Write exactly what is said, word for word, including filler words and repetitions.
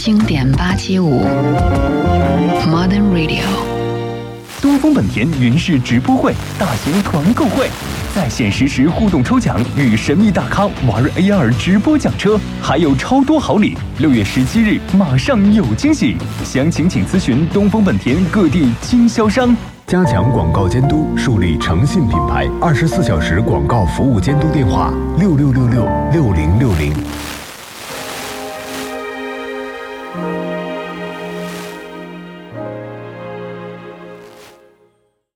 经典八七五 Modern Radio。 东风本田云世直播会大型团购会，在线实时互动抽奖，与神秘大咖玩 A R 直播讲车，还有超多好礼。六月十七日马上有惊喜，详情请咨询东风本田各地经销商。 加强广告监督，树立诚信品牌，二十四小时广告服务监督电话：六六六六六零六零。